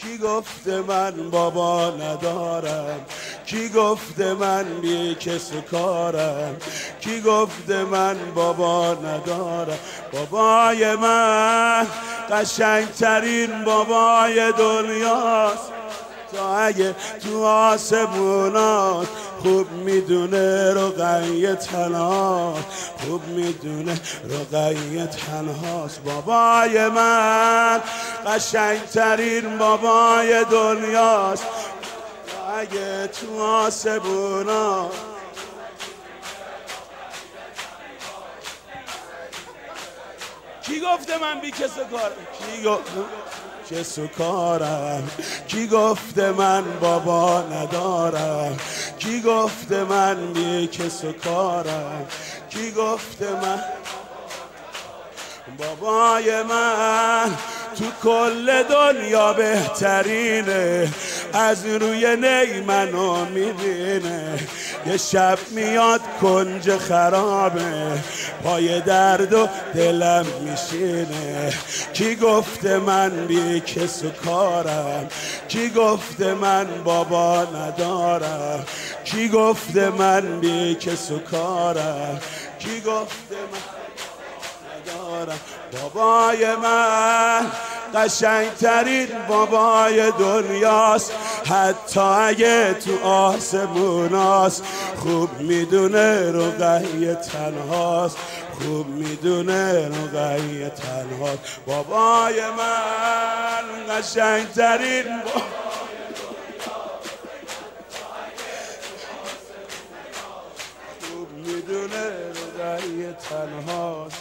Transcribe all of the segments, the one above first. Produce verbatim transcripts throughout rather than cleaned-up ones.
کی گفته من بابا ندارم؟ کی گفته من بی کس و کارم؟ کی گفته من بابا ندارم؟ بابای من قشنگترین بابای دنیاست، تا اگه تو آسمونات خوب میدونه رقیه تنهاست، خوب میدونه رقیه تنهاست. بابای من قشنگترین بابای دنیاست، تا اگه تو آسمونات کی گفته من بی کس و کارم؟ کی گفته کس و کارم؟ کی گفته من بابا ندارم؟ کی گفته من بی کس و کارم؟ کی گفته من بابای من تو کل دنیا بهترینه، از روی نی منو میبینه. یه شب میاد کنج خرابه، پای درد و دلم میشینه. کی گفته من بی کس و کارم؟ کی گفته من بابا ندارم؟ کی گفته من بی کس و کارم؟ کی گفته من ندارم؟ بابای من قشنگترین بابای دنیاست، حتی اگه تو آسموناست. خوب میدونه رقیه تنهاست، خوب میدونه رقیه تنهاست. بابای من قشنگترین بابای خوب میدونه رقیه تنهاست،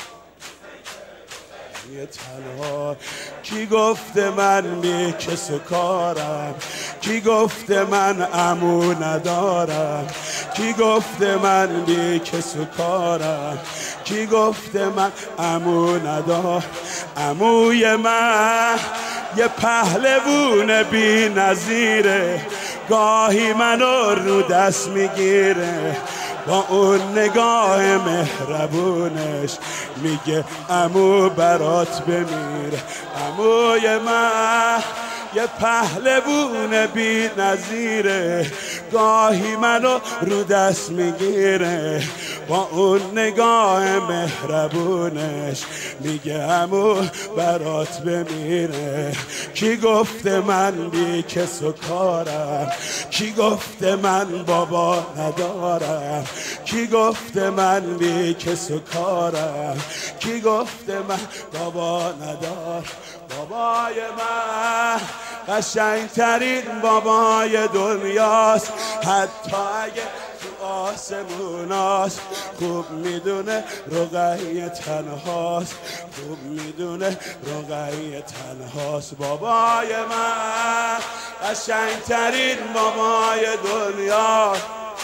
یه تنها. کی گفته من بی کس و کارم؟ کی گفته من عمو ندارم؟ کی گفته من بی کس و کارم؟ کی گفته من عمو ندارم؟ عموی من یه پهلوون بی نظیره، گاهی منو رو دست میگیره، با اون نگاه مهربونش میگه عمو برات بمیره. عموی من یه پهلوون بی نظیره، گاهی منو رو دست میگیره، با اون نگاه مهربونش میگه عمو برات بمیره. کی گفته من بی کس و کارم؟ کی گفته من بابا ندارم؟ کی گفته من بی کس و کارم؟ کی گفته من بابا ندارم؟ بابای من قشنگترین بابای دنیاست، حتی اگه تو آسموناست. خوب میدونه رقیه تنهاست، خوب میدونه رقیه تنهاست. بابای من قشنگترین بابای دنیاست،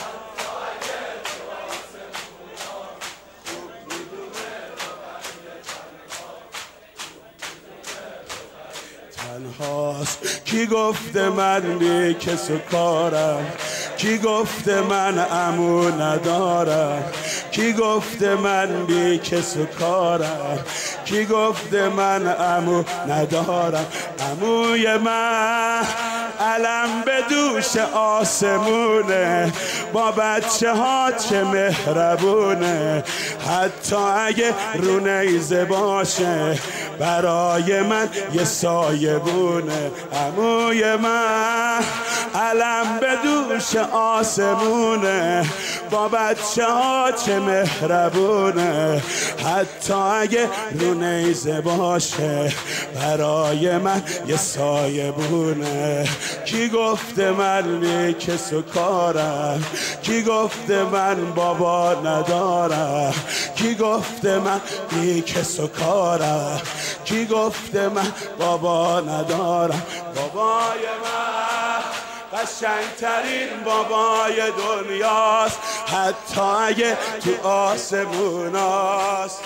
تنهاست. کی گفته من بی کس و کارم؟ کی گفته من عمو ندارم؟ کی گفته من بی کس و کارم؟ کی گفته من عمو ندارم؟ عموی من علم به دوش آسمونه، با بچه ها چه مهربونه، حتی اگه رو نیزه باشه برای من یه سایه بونه. عموی من علم به دوش آسمونه، با بچه ها چه مهربونه، حتی اگه رو نیزه باشه برای من یه سایه بونه. کی گفته من بی کس و کارم؟ کی گفته من بابا ندارم؟ کی گفته من بی کس و کارم؟ کی گفته من بابا ندارم؟ بابای من قشنگترین بابای دنیاست، حتی اگه تو آسموناست.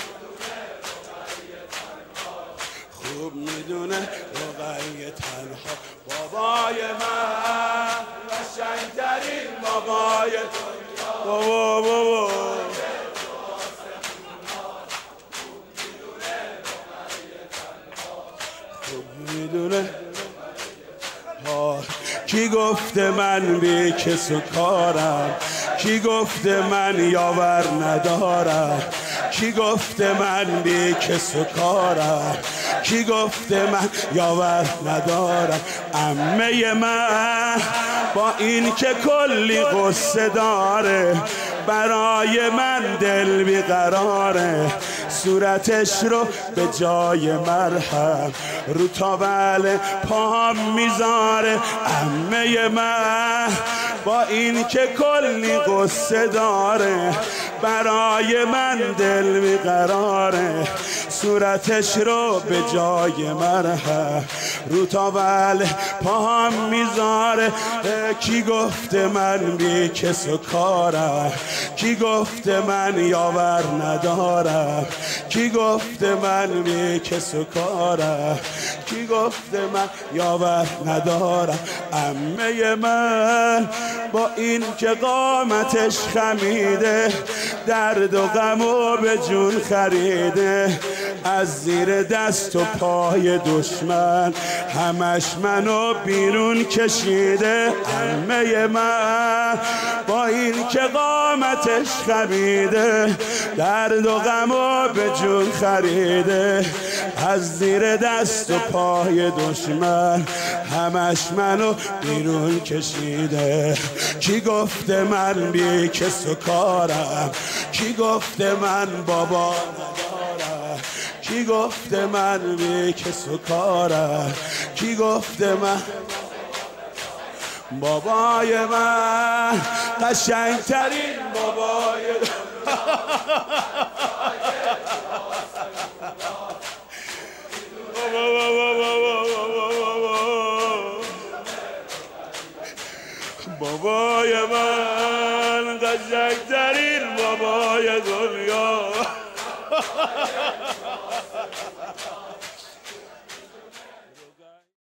خوب میدونه رقیه تنها. بابای من قشنگترین بابای دنیاست. بابا بابا خوب میدونه کار؟ کی گفته من بی کس و کارم؟ کی گفته من یاور ندارم؟ کی گفته من بی کس و کارم؟ کی گفته من یاور ندارم؟ عمه من با این که کلی قصه داره، برای من دل بیقراره، صورتش رو به جای مرهم رو تاول پام میذاره. عمه من با این که کلی قصه داره، برای من دل بیقراره، صورتش رو به جای مرهم رو تاول پام میذاره. کی گفته من بی کس و کارم؟ کی گفته من یاور ندارم؟ کی گفته من بی کس و کارم؟ کی گفته من یاور ندارم؟ عمه من با این که قامتش خمیده، درد و غم و به جون خریده، از زیر دست و پای دشمن همش منو بیرون کشیده. عمه من با این که قامتش خمیده، درد و غم و به جون خریده، از زیر دست و پای دشمن همش منو بیرون کشیده. کی گفته من بی کس و کارم؟ کی گفته من بابا ندارم؟ کی گفته من بی کس و کارم؟ کی گفته من بابای من قشنگترین بابای بابای من قشنگترین بابای دنیا